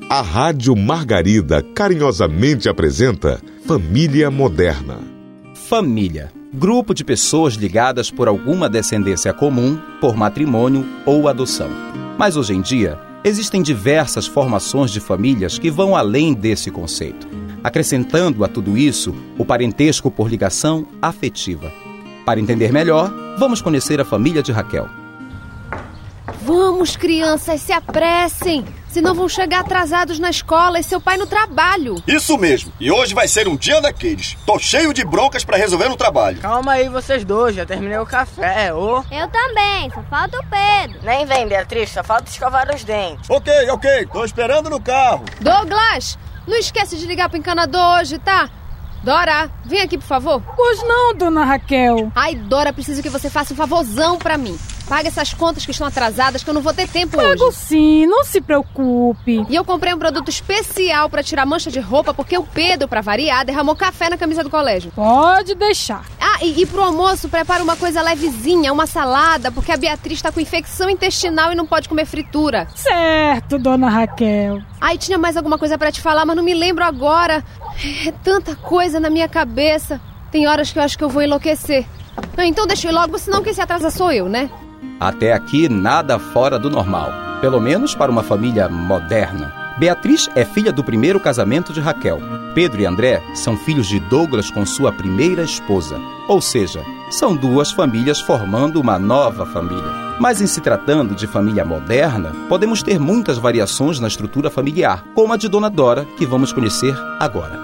A Rádio Margarida carinhosamente apresenta Família Moderna. Família. Grupo de pessoas ligadas por alguma descendência comum, por matrimônio ou adoção. Mas hoje em dia, existem diversas formações de famílias que vão além desse conceito, acrescentando a tudo isso o parentesco por ligação afetiva. Para entender melhor, vamos conhecer a família de Raquel. Vamos, crianças, se apressem! Senão vão chegar atrasados na escola e seu pai no trabalho. Isso mesmo. E hoje vai ser um dia daqueles. Tô cheio de broncas pra resolver no trabalho. Calma aí vocês dois, já terminei o café, ô. Eu também, só falta o Pedro. Nem vem, Beatriz, só falta escovar os dentes. Ok, tô esperando no carro. Douglas, não esquece de ligar pro encanador hoje, tá? Dora, vem aqui, por favor. Pois não, dona Raquel. Ai, Dora, preciso que você faça um favorzão pra mim. Paga essas contas que estão atrasadas, que eu não vou ter tempo hoje. Pago sim, não se preocupe. E eu comprei um produto especial pra tirar mancha de roupa, porque o Pedro, pra variar, derramou café na camisa do colégio. Pode deixar. Ah, e pro almoço, prepara uma coisa levezinha, uma salada, porque a Beatriz tá com infecção intestinal e não pode comer fritura. Certo, dona Raquel. Ai, tinha mais alguma coisa pra te falar, mas não me lembro agora. É tanta coisa na minha cabeça. Tem horas que eu acho que eu vou enlouquecer. Então deixa eu ir logo, senão quem se atrasa sou eu, né? Até aqui, nada fora do normal. Pelo menos para uma família moderna. Beatriz é filha do primeiro casamento de Raquel. Pedro e André são filhos de Douglas com sua primeira esposa. Ou seja, são duas famílias formando uma nova família. Mas em se tratando de família moderna, podemos ter muitas variações na estrutura familiar, como a de Dona Dora, que vamos conhecer agora.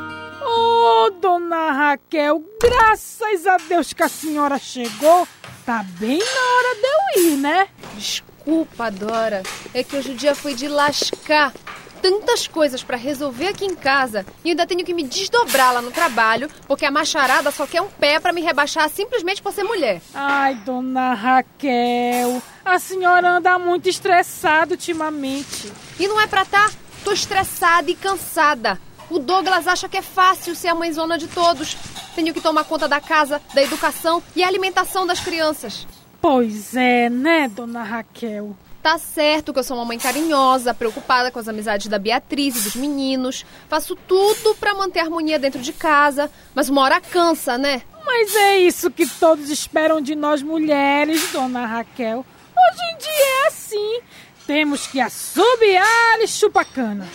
Oh, dona Raquel, graças a Deus que a senhora chegou. Tá bem na hora de eu ir, né? Desculpa, Dora. É que hoje o dia foi de lascar. Tantas coisas pra resolver aqui em casa e ainda tenho que me desdobrar lá no trabalho, porque a macharada só quer um pé pra me rebaixar simplesmente por ser mulher. Ai, dona Raquel, a senhora anda muito estressada ultimamente. E não é pra tá? Tô estressada e cansada. O Douglas acha que é fácil ser a mãezona de todos. Tenho que tomar conta da casa, da educação e a alimentação das crianças. Pois é, né, dona Raquel? Tá certo que eu sou uma mãe carinhosa, preocupada com as amizades da Beatriz e dos meninos. Faço tudo pra manter a harmonia dentro de casa, mas uma hora cansa, né? Mas é isso que todos esperam de nós mulheres, dona Raquel. Hoje em dia é assim. Temos que assobiar e chupar cana.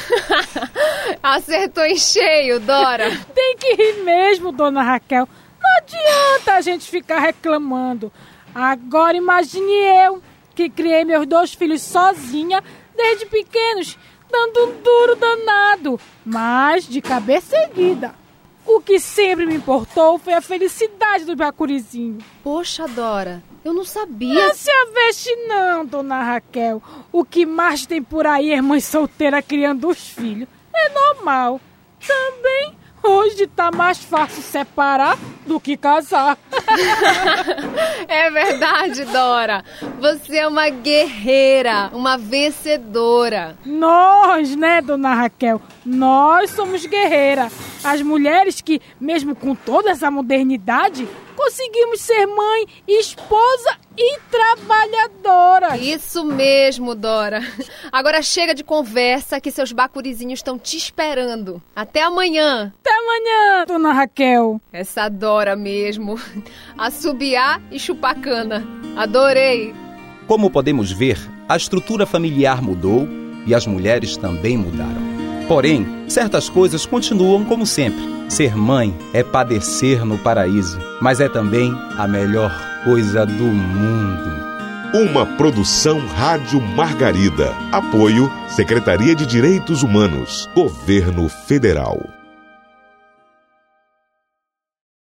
Acertou em cheio, Dora. Tem que rir mesmo, dona Raquel. Não adianta a gente ficar reclamando. Agora imagine eu, que criei meus 2 filhos sozinha desde pequenos, dando um duro danado, mas de cabeça erguida. O que sempre me importou foi a felicidade do bacurizinho. Poxa, Dora, eu não sabia. Não se aveste não, dona Raquel. O que mais tem por aí é mãe solteira criando os filhos. É normal. Também hoje tá mais fácil separar do que casar. É verdade, Dora. Você é uma guerreira, uma vencedora. Nós, né, dona Raquel? Nós somos guerreiras. As mulheres que, mesmo com toda essa modernidade, conseguimos ser mãe, esposa e trabalhadora. Isso mesmo, Dora. Agora chega de conversa que seus bacurizinhos estão te esperando. Até amanhã. Até amanhã, dona Raquel. Essa Dora mesmo. Assobiar e chupar cana. Adorei. Como podemos ver, a estrutura familiar mudou e as mulheres também mudaram. Porém, certas coisas continuam como sempre. Ser mãe é padecer no paraíso, mas é também a melhor coisa do mundo. Uma produção Rádio Margarida. Apoio Secretaria de Direitos Humanos, Governo Federal.